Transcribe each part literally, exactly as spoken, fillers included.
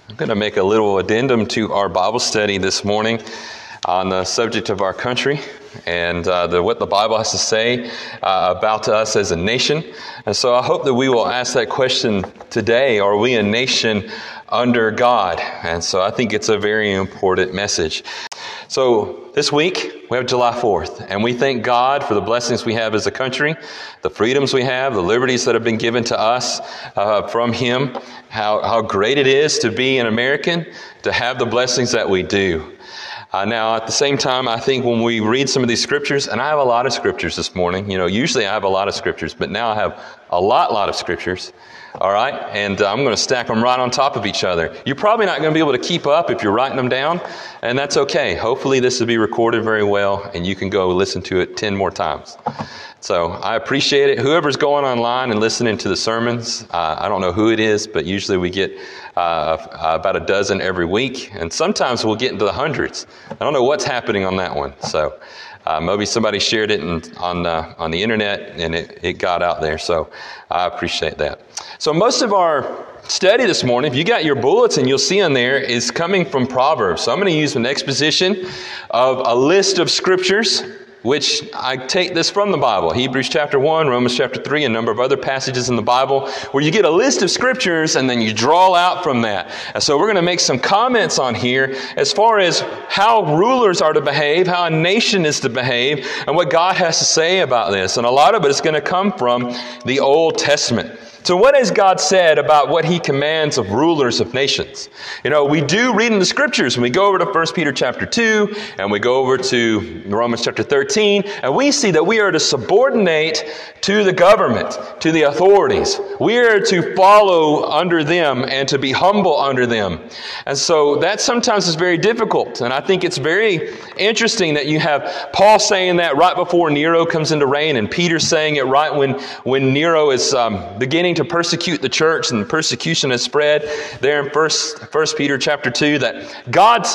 I'm going to make a little addendum to our Bible study this morning on the subject of our country and uh, the, what the Bible has to say uh, about us as a nation. And so I hope that we will ask that question today: are we a nation under God? And so I think it's a very important message. So this week, we have July fourth, and we thank God for the blessings we have as a country, the freedoms we have, the liberties that have been given to us uh, from Him, how, how great it is to be an American, to have the blessings that we do. Uh, now, at the same time, I think when we read some of these scriptures, and I have a lot of scriptures this morning, you know, usually I have a lot of scriptures, but now I have a lot, lot of scriptures. All right, and uh, I'm going to stack them right on top of each other. You're probably not going to be able to keep up if you're writing them down, and that's okay. Hopefully this will be recorded very well, and you can go listen to it ten more times. So I appreciate it. Whoever's going online and listening to the sermons, uh, I don't know who it is, but usually we get uh, about a dozen every week, and sometimes we'll get into the hundreds. I don't know what's happening on that one, so... Uh, maybe somebody shared it in, on uh, on the internet and it, it got out there, so I appreciate that. So most of our study this morning, if you got your bulletin, you'll see on there, is coming from Proverbs. So I'm going to use an exposition of a list of scriptures, which I take this from the Bible. Hebrews chapter one, Romans chapter three, a number of other passages in the Bible where you get a list of scriptures and then you draw out from that. And so we're going to make some comments on here as far as how rulers are to behave, how a nation is to behave, and what God has to say about this. And a lot of it is going to come from the Old Testament. So what has God said about what He commands of rulers of nations? You know, we do read in the scriptures, and we go over to First Peter chapter two, and we go over to Romans chapter thirteen, and we see that we are to subordinate to the government, to the authorities. We are to follow under them and to be humble under them. And so that sometimes is very difficult, and I think it's very interesting that you have Paul saying that right before Nero comes into reign, and Peter saying it right when, when Nero is um, beginning to persecute the church, and persecution has spread there in First, First Peter chapter two, that God's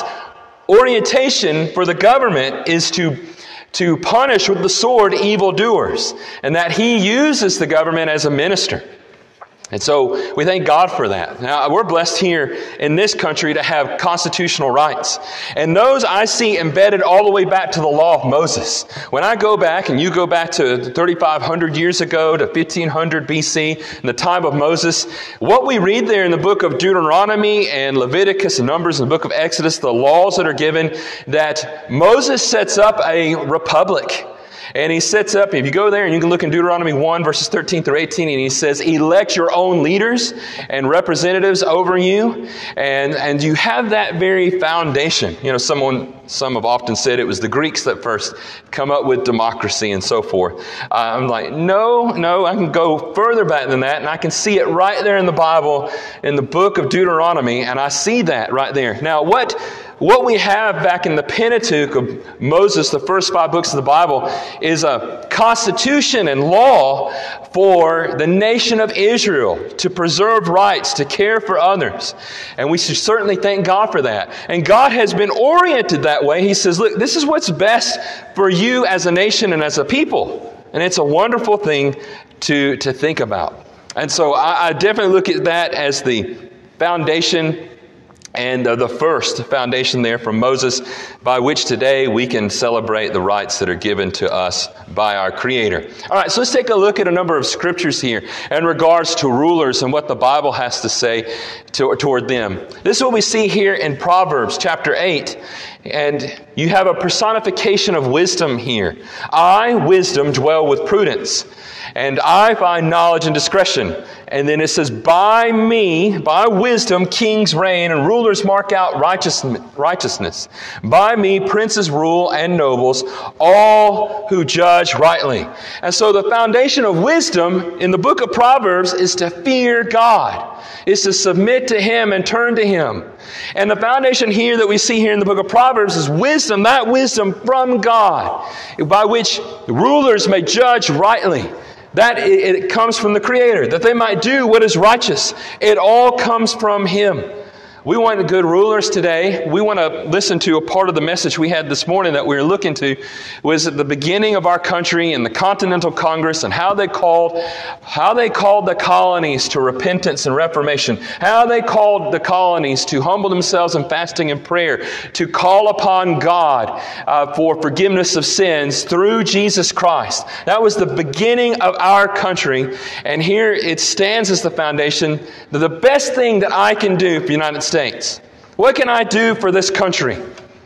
orientation for the government is to, to punish with the sword evildoers, and that He uses the government as a minister. And so we thank God for that. Now, we're blessed here in this country to have constitutional rights. And those I see embedded all the way back to the law of Moses. When I go back, and you go back to thirty-five hundred years ago, to fifteen hundred B C, in the time of Moses, what we read there in the book of Deuteronomy and Leviticus and Numbers and the book of Exodus, the laws that are given, that Moses sets up a republic. And he sets up, if you go there and you can look in Deuteronomy one, verses thirteen through eighteen, and he says, elect your own leaders and representatives over you. And, and you have that very foundation. You know, someone, some have often said it was the Greeks that first come up with democracy and so forth. Uh, I'm like, no, no, I can go further back than that, and I can see it right there in the Bible, in the book of Deuteronomy, and I see that right there. Now, what... What we have back in the Pentateuch of Moses, the first five books of the Bible, is a constitution and law for the nation of Israel to preserve rights, to care for others. And we should certainly thank God for that. And God has been oriented that way. He says, look, this is what's best for you as a nation and as a people. And it's a wonderful thing to, to think about. And so I, I definitely look at that as the foundation and uh, the first foundation there from Moses, by which today we can celebrate the rights that are given to us by our Creator. All right, so let's take a look at a number of scriptures here in regards to rulers and what the Bible has to say to, toward them. This is what we see here in Proverbs chapter eight. And you have a personification of wisdom here. I, wisdom, dwell with prudence, and I find knowledge and discretion. And then it says, by me, by wisdom, kings reign, and rulers mark out righteousness. By me, princes rule, and nobles, all who judge rightly. And so the foundation of wisdom in the book of Proverbs is to fear God, is to submit to Him and turn to Him. And the foundation here that we see here in the book of Proverbs is wisdom, that wisdom from God, by which rulers may judge rightly. That it, it comes from the Creator, that they might do what is righteous. It all comes from Him. We want good rulers today. We want to listen to a part of the message we had this morning that we were looking to was at the beginning of our country and the Continental Congress and how they called how they called the colonies to repentance and reformation, how they called the colonies to humble themselves in fasting and prayer, to call upon God uh, for forgiveness of sins through Jesus Christ. That was the beginning of our country, and here it stands as the foundation that the best thing that I can do for the United States. What can I do for this country?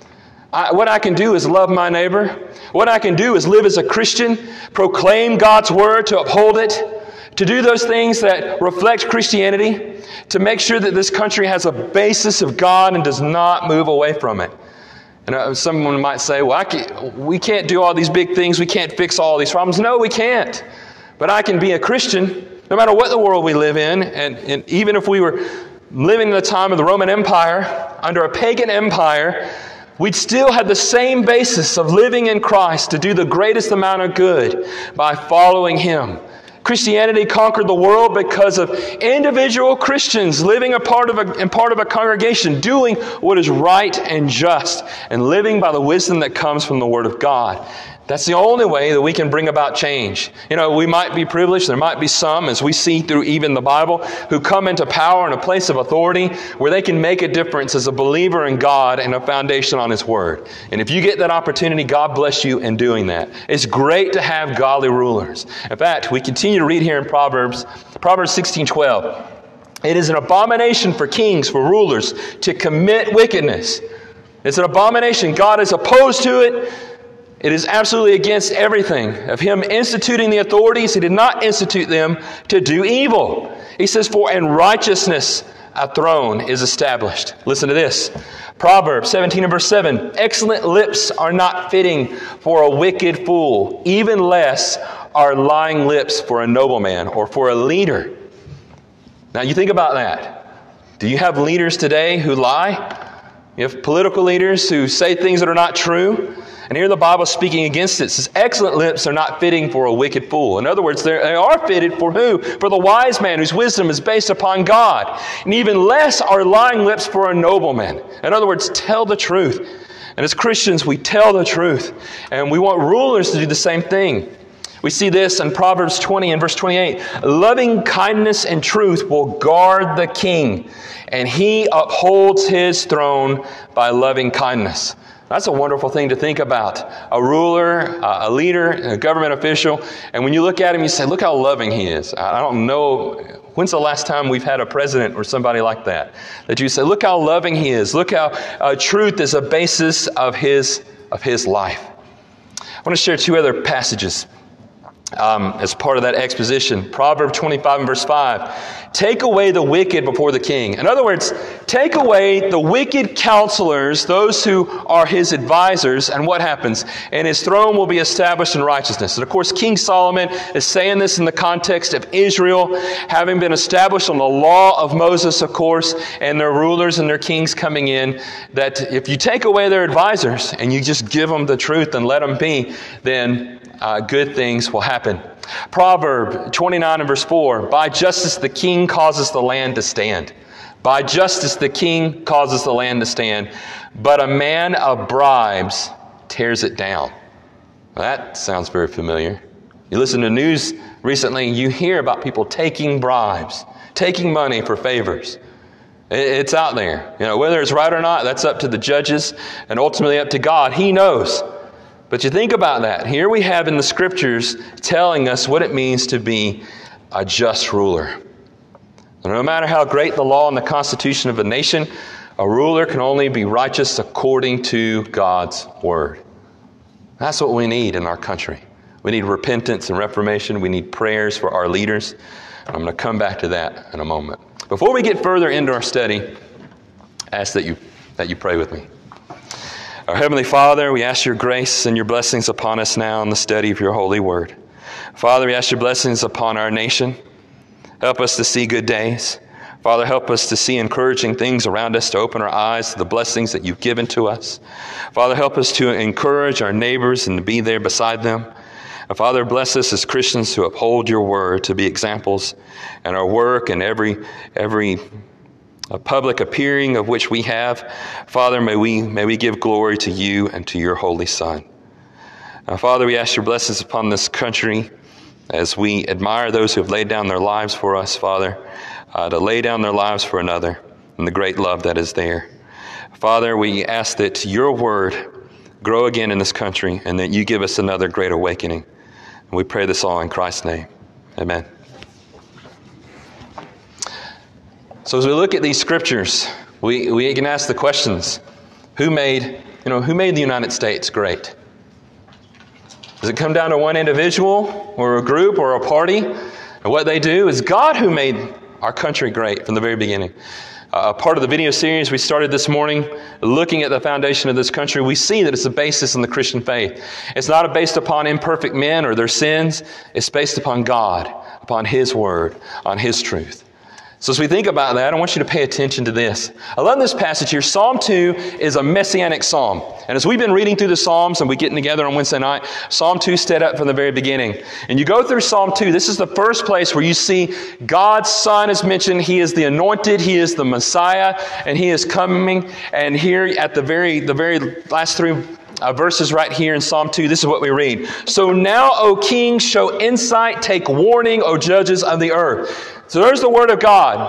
I, what I can do is love my neighbor. What I can do is live as a Christian, proclaim God's word, to uphold it, to do those things that reflect Christianity, to make sure that this country has a basis of God and does not move away from it. And uh, someone might say, well, I can't, we can't do all these big things. We can't fix all these problems. No, we can't. But I can be a Christian no matter what the world we live in. And, and even if we were living in the time of the Roman Empire, under a pagan empire, we'd still have the same basis of living in Christ to do the greatest amount of good by following Him. Christianity conquered the world because of individual Christians living a part of a, in part of a congregation, doing what is right and just, and living by the wisdom that comes from the Word of God. That's the only way that we can bring about change. You know, we might be privileged. There might be some, as we see through even the Bible, who come into power and a place of authority where they can make a difference as a believer in God and a foundation on His Word. And if you get that opportunity, God bless you in doing that. It's great to have godly rulers. In fact, we continue to read here in Proverbs, Proverbs sixteen twelve. It is an abomination for kings, for rulers, to commit wickedness. It's an abomination. God is opposed to it. It is absolutely against everything of Him instituting the authorities. He did not institute them to do evil. He says, for in righteousness a throne is established. Listen to this. Proverbs seventeen and verse seven. Excellent lips are not fitting for a wicked fool. Even less are lying lips for a nobleman or for a leader. Now you think about that. Do you have leaders today who lie? You have political leaders who say things that are not true. And here the Bible is speaking against it. It says, excellent lips are not fitting for a wicked fool. In other words, they are fitted for who? For the wise man whose wisdom is based upon God. And even less are lying lips for a nobleman. In other words, tell the truth. And as Christians, we tell the truth. And we want rulers to do the same thing. We see this in Proverbs twenty and verse twenty-eight. Loving kindness and truth will guard the king, and he upholds his throne by loving kindness. That's a wonderful thing to think about. A ruler, a leader, a government official, and when you look at him, you say, look how loving he is. I don't know, when's the last time we've had a president or somebody like that? That you say, look how loving he is. Look how uh, truth is a basis of his, of his life. I want to share two other passages Um, as part of that exposition. Proverbs twenty-five and verse five. Take away the wicked before the king. In other words, take away the wicked counselors, those who are his advisors, and what happens? And his throne will be established in righteousness. And of course, King Solomon is saying this in the context of Israel having been established on the law of Moses, of course, and their rulers and their kings coming in, that if you take away their advisors and you just give them the truth and let them be, then Uh, good things will happen. Proverb twenty-nine and verse four. By justice the king causes the land to stand. By justice the king causes the land to stand. But a man of bribes tears it down. Well, that sounds very familiar. You listen to news recently, you hear about people taking bribes, taking money for favors. It's out there. You know, whether it's right or not, that's up to the judges and ultimately up to God. He knows. But you think about that. Here we have in the Scriptures telling us what it means to be a just ruler. And no matter how great the law and the constitution of a nation, a ruler can only be righteous according to God's Word. That's what we need in our country. We need repentance and reformation. We need prayers for our leaders. And I'm going to come back to that in a moment. Before we get further into our study, I ask that you, that you pray with me. Our Heavenly Father, we ask your grace and your blessings upon us now in the study of your holy word. Father, we ask your blessings upon our nation. Help us to see good days. Father, help us to see encouraging things around us, to open our eyes to the blessings that you've given to us. Father, help us to encourage our neighbors and to be there beside them. And Father, bless us as Christians to uphold your word, to be examples in our work and every every a public appearing of which we have. Father, may we, may we give glory to you and to your Holy Son. Now, Father, we ask your blessings upon this country as we admire those who have laid down their lives for us, Father, uh, to lay down their lives for another and the great love that is there. Father, we ask that your word grow again in this country and that you give us another great awakening. And we pray this all in Christ's name. Amen. So as we look at these scriptures, we, we can ask the questions, who made, you know, who made the United States great? Does it come down to one individual or a group or a party? And what they do is God who made our country great from the very beginning. Uh, part of the video series we started this morning, looking at the foundation of this country, we see that it's a basis in the Christian faith. It's not based upon imperfect men or their sins. It's based upon God, upon His Word, on His truth. So as we think about that, I want you to pay attention to this. I love this passage here. Psalm two is a messianic psalm. And as we've been reading through the Psalms and we're getting together on Wednesday night, Psalm two stood up from the very beginning. And you go through Psalm two, this is the first place where you see God's Son is mentioned. He is the anointed, He is the Messiah, and He is coming. And here at the very, the very last three Uh, verses right here in Psalm two, this is what we read. So now, O kings, show insight, take warning, O judges of the earth. So there's the word of God.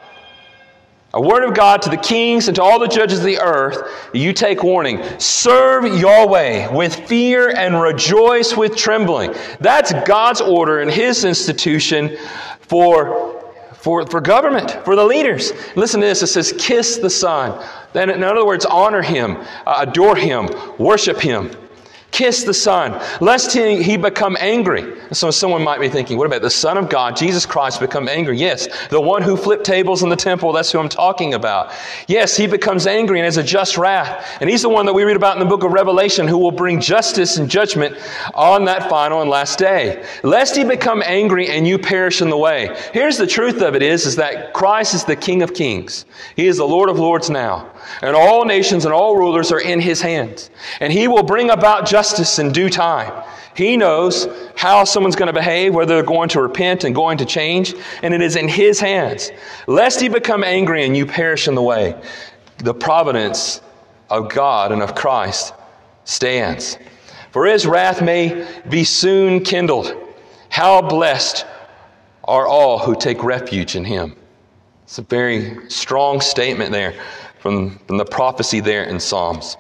A word of God to the kings and to all the judges of the earth. You take warning. Serve Yahweh with fear and rejoice with trembling. That's God's order and His institution for For, for government, for the leaders. Listen to this. It says, kiss the Son. Then, in other words, honor Him, uh, adore Him, worship Him. Kiss the Son, lest he, he become angry. So someone might be thinking, what about the Son of God, Jesus Christ, become angry? Yes, the one who flipped tables in the temple, that's who I'm talking about. Yes, He becomes angry and has a just wrath. And He's the one that we read about in the book of Revelation who will bring justice and judgment on that final and last day. Lest He become angry and you perish in the way. Here's the truth of it is, is that Christ is the King of kings. He is the Lord of lords now. And all nations and all rulers are in His hands. And He will bring about justice in due time. He knows how someone's going to behave, whether they're going to repent and going to change. And it is in His hands. Lest He become angry and you perish in the way. The providence of God and of Christ stands. For His wrath may be soon kindled. How blessed are all who take refuge in Him. It's a very strong statement there. From, from the prophecy there in Psalms.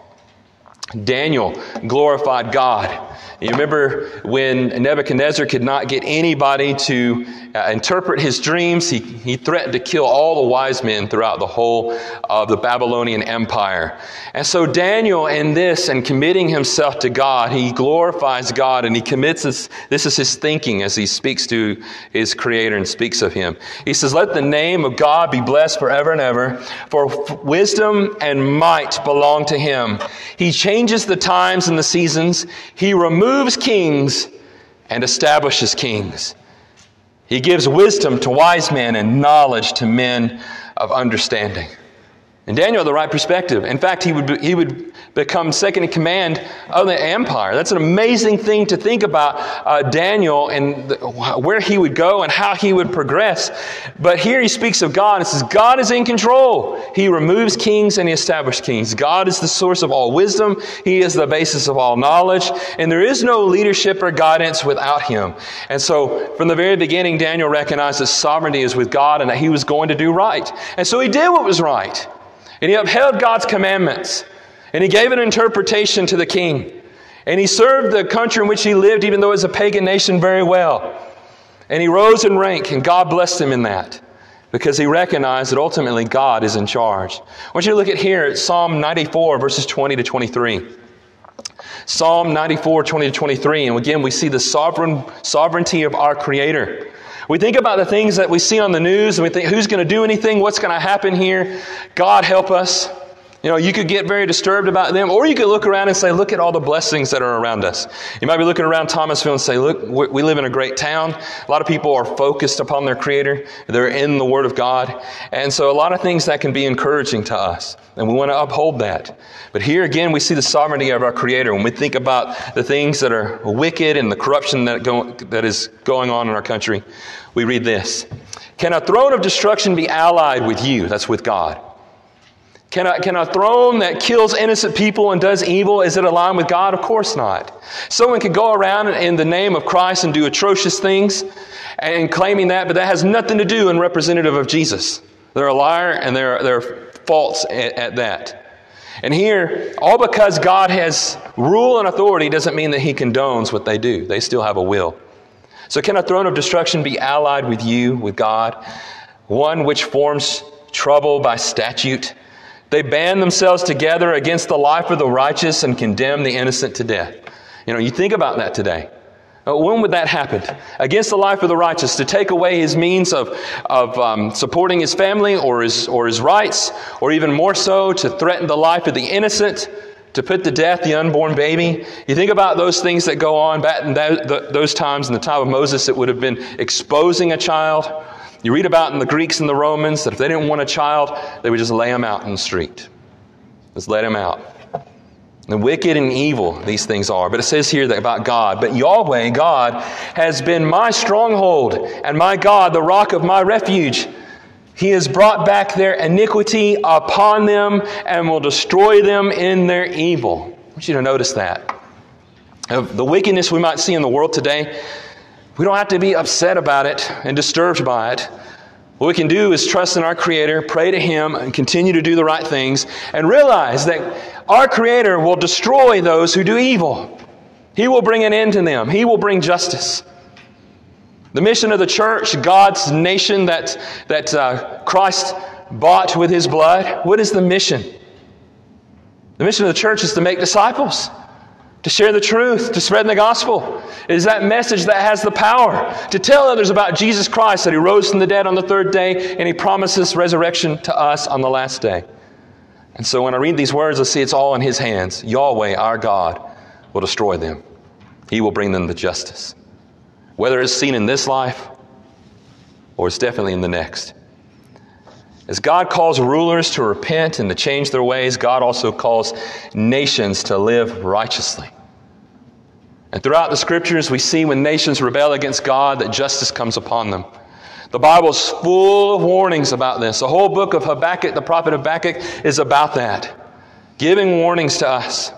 Daniel glorified God. You remember when Nebuchadnezzar could not get anybody to uh, interpret his dreams, he, he threatened to kill all the wise men throughout the whole of the Babylonian Empire. And so Daniel in this and committing himself to God, he glorifies God and he commits this, this is his thinking as he speaks to his Creator and speaks of Him. He says, let the name of God be blessed forever and ever, for wisdom and might belong to Him. He changes the times and the seasons. He removes kings and establishes kings. He gives wisdom to wise men and knowledge to men of understanding. And Daniel had the right perspective. In fact, he would be, he would become second in command of the empire. That's an amazing thing to think about uh, Daniel and the, where he would go and how he would progress. But here he speaks of God and says, God is in control. He removes kings and He establishes kings. God is the source of all wisdom. He is the basis of all knowledge. And there is no leadership or guidance without Him. And so from the very beginning, Daniel recognized that sovereignty is with God and that he was going to do right. And so he did what was right. And he upheld God's commandments. And he gave an interpretation to the king. And he served the country in which he lived, even though it was a pagan nation, very well. And he rose in rank, and God blessed him in that. Because he recognized that ultimately God is in charge. I want you to look at here at Psalm ninety-four, verses twenty to twenty-three. Psalm ninety-four, twenty to twenty-three. And again, we see the sovereign sovereignty of our Creator. We think about the things that we see on the news and we think, who's going to do anything? What's going to happen here? God help us. You know, you could get very disturbed about them, or you could look around and say, look at all the blessings that are around us. You might be looking around Thomasville and say, look, we live in a great town. A lot of people are focused upon their Creator. They're in the Word of God. And so a lot of things that can be encouraging to us, and we want to uphold that. But here again, we see the sovereignty of our Creator. When we think about the things that are wicked and the corruption that, go, that is going on in our country, we read this. Can a throne of destruction be allied with you? That's with God. Can a, can a throne that kills innocent people and does evil, is it aligned with God? Of course not. Someone can go around in the name of Christ and do atrocious things and claiming that, but that has nothing to do in representative of Jesus. They're a liar and they're, they're false at, at that. And here, all because God has rule and authority doesn't mean that He condones what they do. They still have a will. So can a throne of destruction be allied with you, with God? One which forms trouble by statute. They band themselves together against the life of the righteous and condemn the innocent to death. You know, you think about that today. When would that happen? Against the life of the righteous, to take away his means of, of um, supporting his family or his, or his rights, or even more so, to threaten the life of the innocent, to put to death the unborn baby. You think about those things that go on back in that, the, those times in the time of Moses. It would have been exposing a child. You read about in the Greeks and the Romans that if they didn't want a child, they would just lay him out in the street. Just let him out. And wicked and evil these things are. But it says here that about God. But Yahweh, God, has been my stronghold and my God, the rock of my refuge. He has brought back their iniquity upon them and will destroy them in their evil. I want you to notice that. Of the wickedness we might see in the world today, we don't have to be upset about it and disturbed by it. What we can do is trust in our Creator, pray to Him, and continue to do the right things, and realize that our Creator will destroy those who do evil. He will bring an end to them. He will bring justice. The mission of the church, God's nation that, that uh, Christ bought with His blood, what is the mission? The mission of the church is to make disciples, to share the truth, to spread the gospel. It is that message that has the power to tell others about Jesus Christ, that He rose from the dead on the third day, and He promises resurrection to us on the last day. And so when I read these words, I see it's all in His hands. Yahweh, our God, will destroy them. He will bring them to justice. Whether it's seen in this life or it's definitely in the next. As God calls rulers to repent and to change their ways, God also calls nations to live righteously. And throughout the Scriptures, we see when nations rebel against God that justice comes upon them. The Bible's full of warnings about this. The whole book of Habakkuk, the prophet Habakkuk, is about that, giving warnings to us.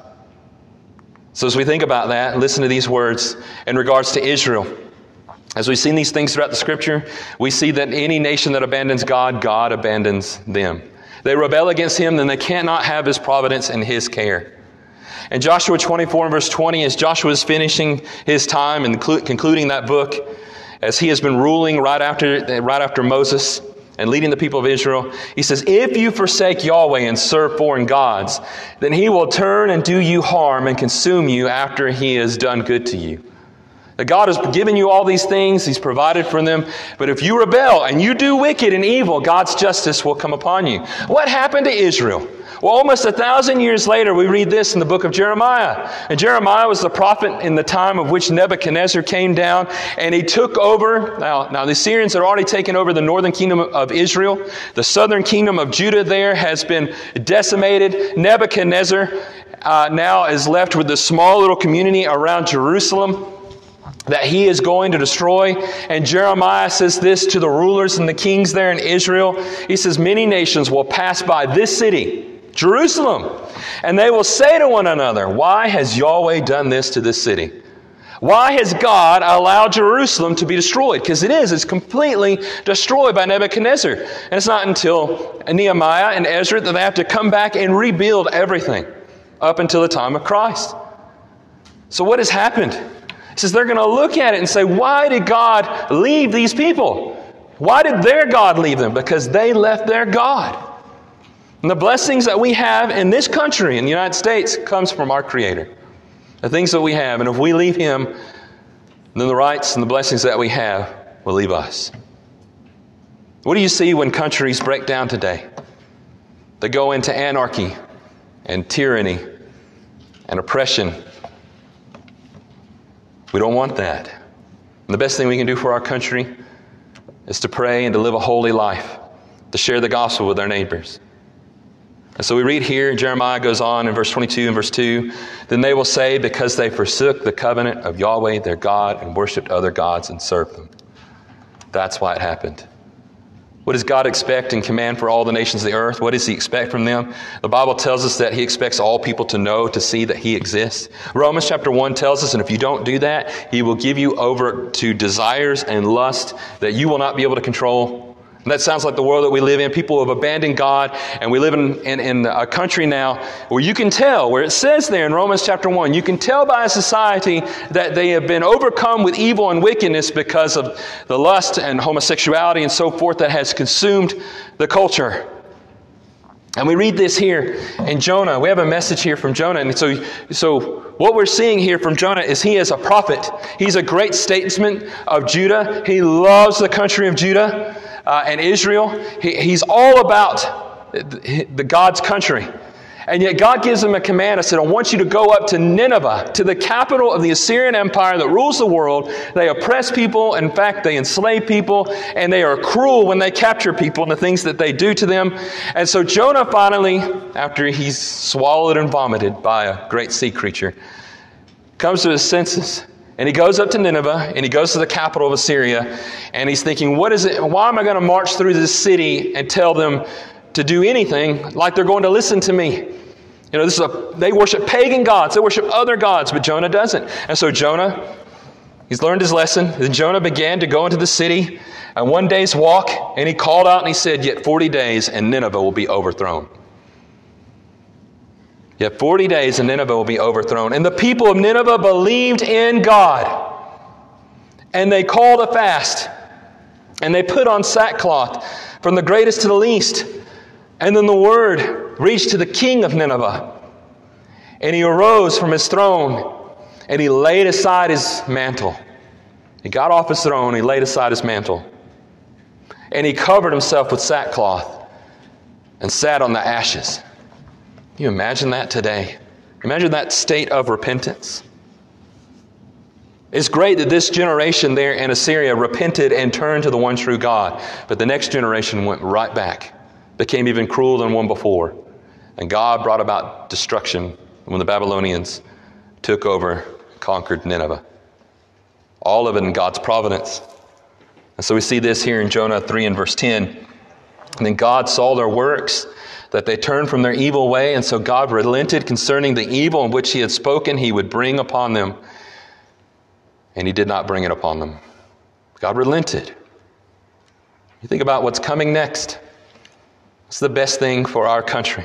So as we think about that, listen to these words in regards to Israel. As we've seen these things throughout the Scripture, we see that any nation that abandons God, God abandons them. They rebel against Him, then they cannot have His providence and His care. In Joshua twenty-four and verse twenty, as Joshua is finishing his time and concluding that book, as he has been ruling right after, right after Moses and leading the people of Israel, he says, if you forsake Yahweh and serve foreign gods, then He will turn and do you harm and consume you after He has done good to you. That God has given you all these things, He's provided for them. But if you rebel and you do wicked and evil, God's justice will come upon you. What happened to Israel? Well, almost a thousand years later, we read this in the book of Jeremiah. And Jeremiah was the prophet in the time of which Nebuchadnezzar came down and he took over. Now, now the Assyrians had already taken over the northern kingdom of Israel. The southern kingdom of Judah there has been decimated. Nebuchadnezzar uh, now is left with this small little community around Jerusalem that he is going to destroy. And Jeremiah says this to the rulers and the kings there in Israel. He says, many nations will pass by this city, Jerusalem, and they will say to one another, why has Yahweh done this to this city? Why has God allowed Jerusalem to be destroyed? Because it is. It's completely destroyed by Nebuchadnezzar. And it's not until Nehemiah and Ezra that they have to come back and rebuild everything up until the time of Christ. So what has happened? He says they're going to look at it and say, why did God leave these people? Why did their God leave them? Because they left their God. And the blessings that we have in this country, in the United States, comes from our Creator. The things that we have. And if we leave Him, then the rights and the blessings that we have will leave us. What do you see when countries break down today? They go into anarchy and tyranny and oppression. We don't want that. And the best thing we can do for our country is to pray and to live a holy life, to share the gospel with our neighbors. And so we read here, Jeremiah goes on in verse twenty-two and verse two, then they will say, because they forsook the covenant of Yahweh their God and worshipped other gods and served them. That's why it happened. What does God expect and command for all the nations of the earth? What does He expect from them? The Bible tells us that He expects all people to know, to see that He exists. Romans chapter one tells us, and if you don't do that, He will give you over to desires and lust that you will not be able to control. And that sounds like the world that we live in. People have abandoned God, and we live in, in, in a country now where you can tell, where it says there in Romans chapter one, you can tell by a society that they have been overcome with evil and wickedness because of the lust and homosexuality and so forth that has consumed the culture. And we read this here in Jonah. We have a message here from Jonah. And so, so what we're seeing here from Jonah is he is a prophet. He's a great statesman of Judah. He loves the country of Judah. Uh, and Israel, he, he's all about the, the God's country. And yet God gives him a command. I said, I want you to go up to Nineveh, to the capital of the Assyrian Empire that rules the world. They oppress people. In fact, they enslave people. And they are cruel when they capture people and the things that they do to them. And so Jonah finally, after he's swallowed and vomited by a great sea creature, comes to his senses. And he goes up to Nineveh, and he goes to the capital of Assyria, and he's thinking, what is it? Why am I going to march through this city and tell them to do anything like they're going to listen to me? You know, this is a, they worship pagan gods. They worship other gods, but Jonah doesn't. And so Jonah, he's learned his lesson. Then Jonah began to go into the city, and one day's walk, and he called out and he said, yet forty days, and Nineveh will be overthrown. Yet forty days and Nineveh will be overthrown. And the people of Nineveh believed in God. And they called a fast. And they put on sackcloth from the greatest to the least. And then the word reached to the king of Nineveh. And he arose from his throne. And he laid aside his mantle. He got off his throne. He laid aside his mantle. And he covered himself with sackcloth. And sat on the ashes. Can you imagine that today? Imagine that state of repentance. It's great that this generation there in Assyria repented and turned to the one true God. But the next generation went right back, became even crueler than one before. And God brought about destruction when the Babylonians took over, conquered Nineveh. All of it in God's providence. And so we see this here in Jonah three and verse ten. And then God saw their works, that they turned from their evil way, and so God relented concerning the evil in which He had spoken He would bring upon them. And He did not bring it upon them. God relented. You think about what's coming next. It's the best thing for our country.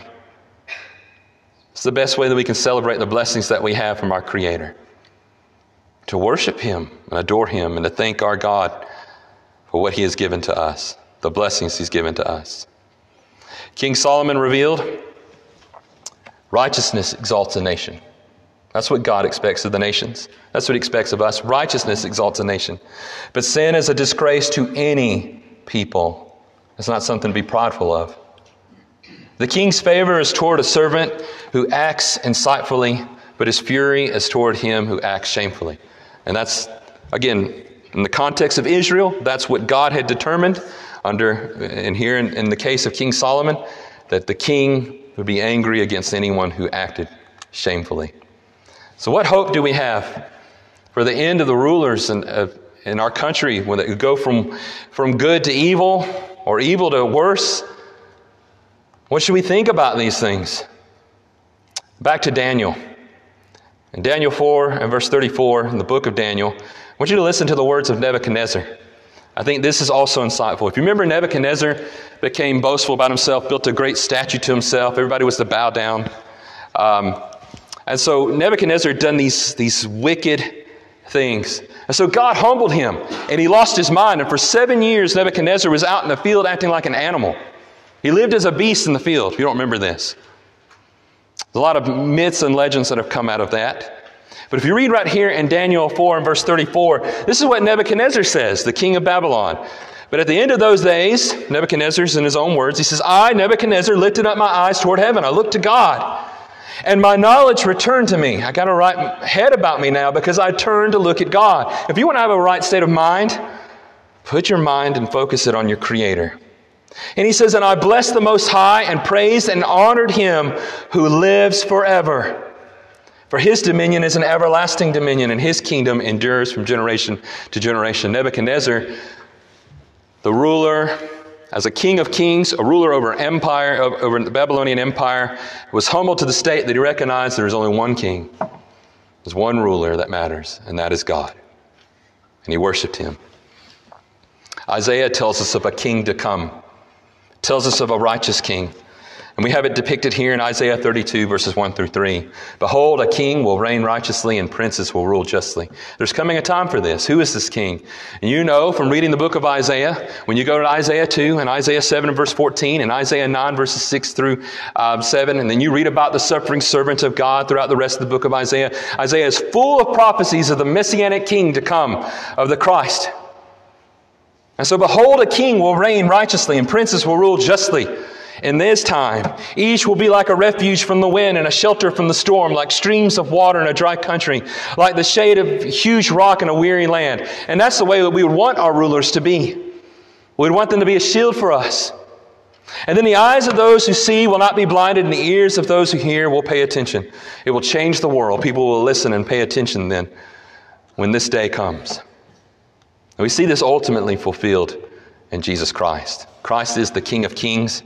It's the best way that we can celebrate the blessings that we have from our Creator. To worship Him and adore Him and to thank our God for what He has given to us, the blessings He's given to us. King Solomon revealed, righteousness exalts a nation. That's what God expects of the nations. That's what He expects of us. Righteousness exalts a nation. But sin is a disgrace to any people. It's not something to be prideful of. The king's favor is toward a servant who acts insightfully, but his fury is toward him who acts shamefully. And that's, again, in the context of Israel, that's what God had determined. Under, and here in, in the case of King Solomon, that the king would be angry against anyone who acted shamefully. So what hope do we have for the end of the rulers in, uh, in our country when they go from, from good to evil or evil to worse? What should we think about these things? Back to Daniel. In Daniel four and verse thirty-four, in the book of Daniel, I want you to listen to the words of Nebuchadnezzar. I think this is also insightful. If you remember, Nebuchadnezzar became boastful about himself, built a great statue to himself. Everybody was to bow down. Um, and so Nebuchadnezzar had done these, these wicked things. And so God humbled him, and he lost his mind. And for seven years, Nebuchadnezzar was out in the field acting like an animal. He lived as a beast in the field. If you don't remember this. There's a lot of myths and legends that have come out of that. But if you read right here in Daniel four and verse thirty-four, this is what Nebuchadnezzar says, the king of Babylon. But at the end of those days, Nebuchadnezzar's in his own words, he says, I, Nebuchadnezzar, lifted up my eyes toward heaven. I looked to God. and my knowledge returned to me. I got a right head about me now because I turned to look at God. If you want to have a right state of mind, put your mind and focus it on your Creator. And he says, and I blessed the Most High and praised and honored him who lives forever. For his dominion is an everlasting dominion, and his kingdom endures from generation to generation. Nebuchadnezzar, the ruler, as a king of kings, a ruler over empire, over the Babylonian Empire, was humbled to the state that he recognized there is only one king. There's one ruler that matters, and that is God. And he worshiped him. Isaiah tells us of a king to come. Tells us of a righteous king. And we have it depicted here in Isaiah thirty-two, verses one through three. Behold, a king will reign righteously and princes will rule justly. There's coming a time for this. Who is this king? And you know from reading the book of Isaiah, when you go to Isaiah two and Isaiah seven and verse fourteen and Isaiah nine verses six through um, seven, and then you read about the suffering servant of God throughout the rest of the book of Isaiah. Isaiah is full of prophecies of the Messianic king to come, of the Christ. And so behold, a king will reign righteously and princes will rule justly. In this time, each will be like a refuge from the wind and a shelter from the storm, like streams of water in a dry country, like the shade of huge rock in a weary land. And that's the way that we would want our rulers to be. We'd want them to be a shield for us. And then the eyes of those who see will not be blinded, and the ears of those who hear will pay attention. It will change the world. People will listen and pay attention then when this day comes. And we see this ultimately fulfilled in Jesus Christ. Christ is the King of Kings.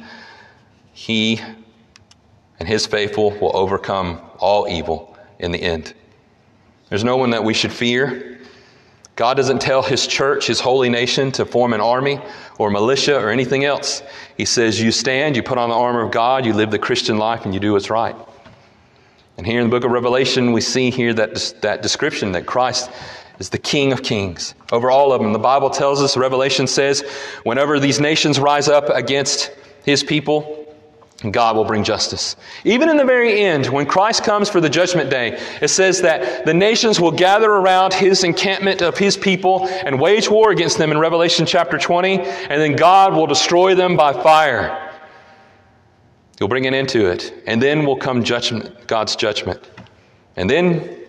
He and his faithful will overcome all evil in the end. There's no one that we should fear. God doesn't tell his church, his holy nation, to form an army or militia or anything else. He says you stand, you put on the armor of God, you live the Christian life, and you do what's right. And here in the book of Revelation, we see here that, that description that Christ is the King of Kings over all of them. The Bible tells us, Revelation says, whenever these nations rise up against his people, God will bring justice. Even in the very end, when Christ comes for the judgment day, it says that the nations will gather around his encampment of his people and wage war against them in Revelation chapter twenty, and then God will destroy them by fire. He'll bring an end to it. And then will come judgment, God's judgment. And then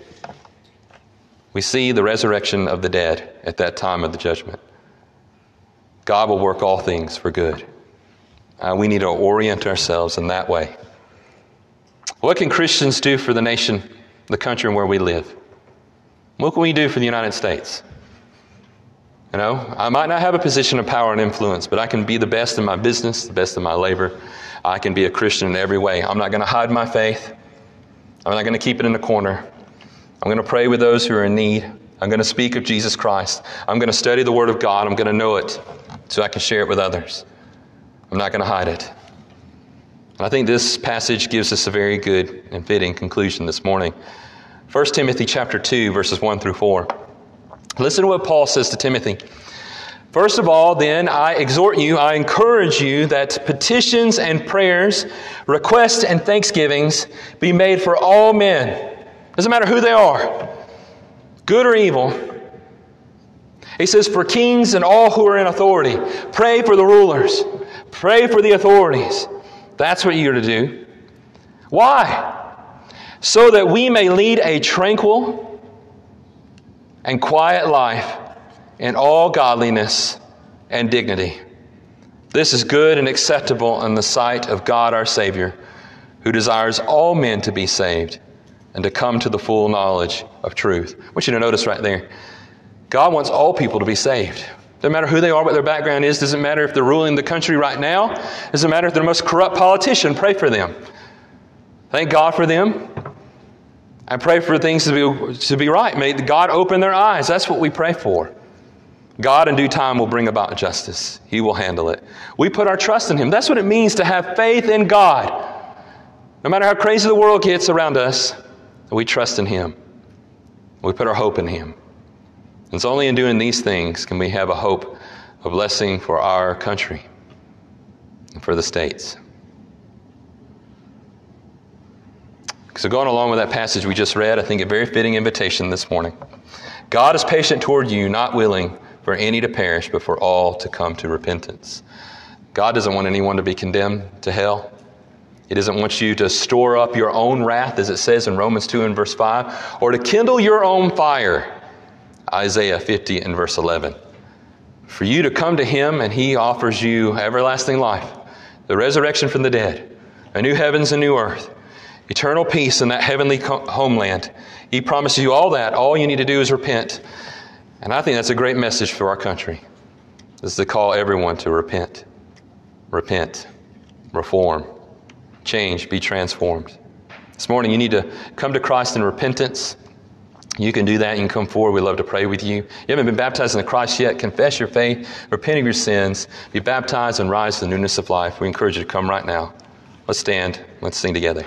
we see the resurrection of the dead at that time of the judgment. God will work all things for good. Uh, we need to orient ourselves in that way. What can Christians do for the nation, the country where we live? What can we do for the United States? You know, I might not have a position of power and influence, but I can be the best in my business, the best in my labor. I can be a Christian in every way. I'm not going to hide my faith. I'm not going to keep it in the corner. I'm going to pray with those who are in need. I'm going to speak of Jesus Christ. I'm going to study the Word of God. I'm going to know it so I can share it with others. I'm not going to hide it. And I think this passage gives us a very good and fitting conclusion this morning. First Timothy chapter two, verses one through four. Listen to what Paul says to Timothy. First of all, then, I exhort you, I encourage you that petitions and prayers, requests and thanksgivings be made for all men. Doesn't matter who they are, good or evil. He says, for kings and all who are in authority. Pray for the rulers. Pray for the authorities. That's what you're to do. Why? So that we may lead a tranquil and quiet life in all godliness and dignity. This is good and acceptable in the sight of God our Savior, who desires all men to be saved and to come to the full knowledge of truth. I want you to notice right there, God wants all people to be saved. Doesn't matter who they are, what their background is. Doesn't matter if they're ruling the country right now. Doesn't matter if they're the most corrupt politician. Pray for them. Thank God for them. And pray for things to be, to be right. May God open their eyes. That's what we pray for. God in due time will bring about justice. He will handle it. We put our trust in Him. That's what it means to have faith in God. No matter how crazy the world gets around us, we trust in Him. We put our hope in Him. It's only in doing these things can we have a hope of blessing for our country and for the states. So going along with that passage we just read, I think a very fitting invitation this morning. God is patient toward you, not willing for any to perish, but for all to come to repentance. God doesn't want anyone to be condemned to hell. He doesn't want you to store up your own wrath, as it says in Romans two and verse five, or to kindle your own fire, Isaiah fifty and verse eleven. For you to come to Him, and He offers you everlasting life, the resurrection from the dead, a new heavens and new earth, eternal peace in that heavenly homeland. He promises you all that. All you need to do is repent. And I think that's a great message for our country. This is to call everyone to repent. Repent. Reform. Change. Be transformed. This morning you need to come to Christ in repentance. You can do that. You can come forward. We'd love to pray with you. You haven't been baptized in Christ yet. Confess your faith. Repent of your sins. Be baptized and rise to the newness of life. We encourage you to come right now. Let's stand. Let's sing together.